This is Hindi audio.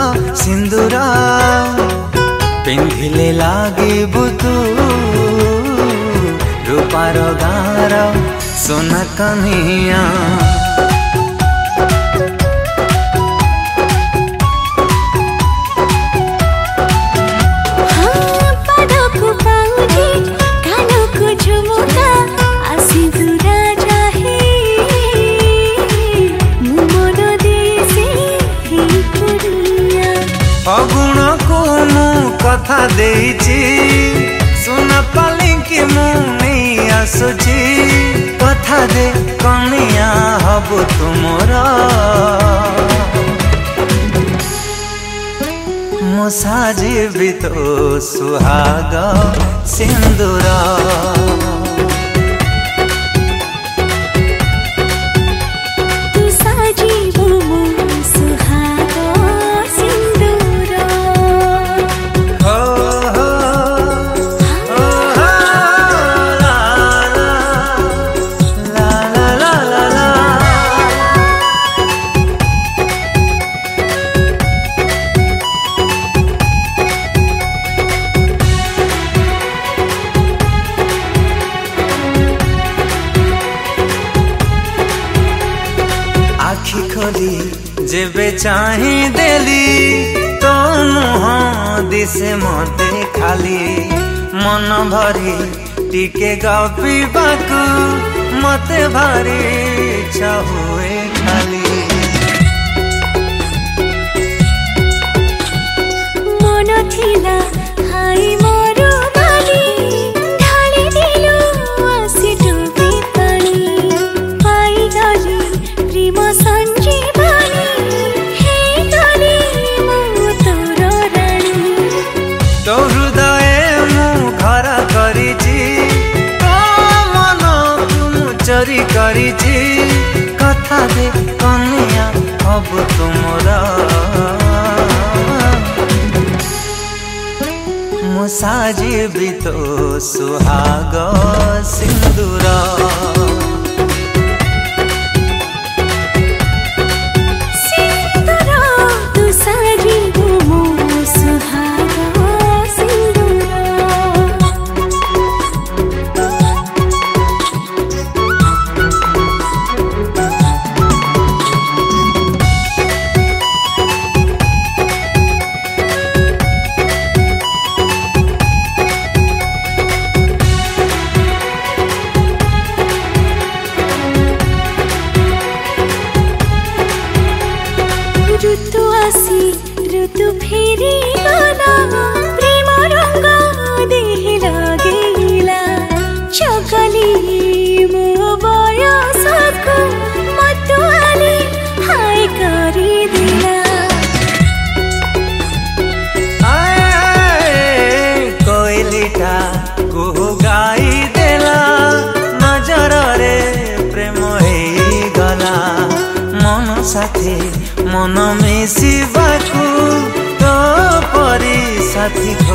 सिंदूर पिंधिले लागिबु तू रूपार गार सोना कन्हैया। अगुण को मु कथा देइछि सुन पालिंकी मु नहीं आसुछि कथा दे कन्हैया हबु तुमर मु साजिबि तो सुहाग सिंदूर। आखि खोली जेबे चाहे देली तो मुह दिसे मते खाली मन भरी टिके गपिबाकू मते भारी इच्छा हुए खाली। मन थिला हाई मोरो बाली ढाली दिलु आसी डुबी पानी पाई गली प्रेम संजीवनी हे गली मु तोर रानी। तो हृदय मु घर करिछि तो मन तुम चोरी करिछि कथा दे कन्हैया अब तुमर मु साजिबि तो सुहाग सिंदूर। ऋतु आसी ऋतु फेरी गला प्रेम रंग देहि लगेला चगली मो बयसको मतुआली हाय करी दिला। कोइलीटा कुहु गाई देला नजर रे प्रेम हेई गला मन साथी मन मिसिबाकू तो परी साथी